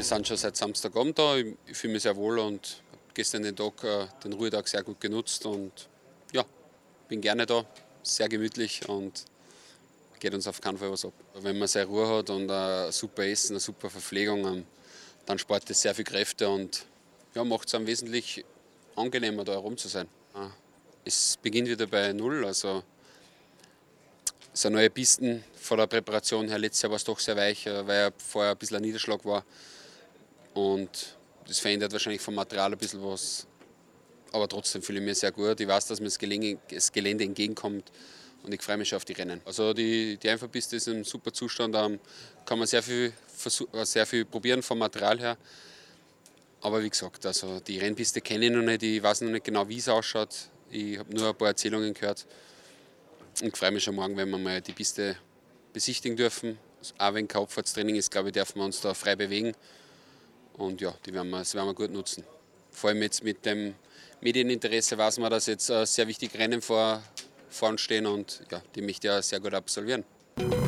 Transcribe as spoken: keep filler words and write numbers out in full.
sind schon seit Samstagabend da. Ich, ich fühle mich sehr wohl und habe gestern den Tag, äh, den Ruhetag sehr gut genutzt und ja, bin gerne da, sehr gemütlich und geht uns auf keinen Fall was ab. Wenn man seine Ruhe hat und ein super Essen, eine super Verpflegung, ähm, dann spart es sehr viel Kräfte und ja, macht es einem wesentlich angenehmer, da herum zu sein. Äh, Es beginnt wieder bei Null, also es sind neue Pisten von der Präparation her. Letztes Jahr war es doch sehr weich, äh, weil ja vorher ein bisschen ein Niederschlag war. Und das verändert wahrscheinlich vom Material ein bisschen was. Aber trotzdem fühle ich mich sehr gut. Ich weiß, dass mir das Gelände, das Gelände entgegenkommt und ich freue mich schon auf die Rennen. Also die, die Einfahrpiste ist in einem super Zustand. Da kann man sehr viel, sehr viel probieren vom Material her. Aber wie gesagt, also die Rennpiste kenne ich noch nicht. Ich weiß noch nicht genau, wie es ausschaut. Ich habe nur ein paar Erzählungen gehört. Und ich freue mich schon morgen, wenn wir mal die Piste besichtigen dürfen. Auch wenn kein Abfahrtstraining ist, glaube ich, dürfen wir uns da frei bewegen. Und ja, die werden wir, das werden wir gut nutzen. Vor allem jetzt mit dem Medieninteresse weiß man, dass jetzt sehr wichtige Rennen vor, vor uns stehen und ja, die möchte ich ja sehr gut absolvieren.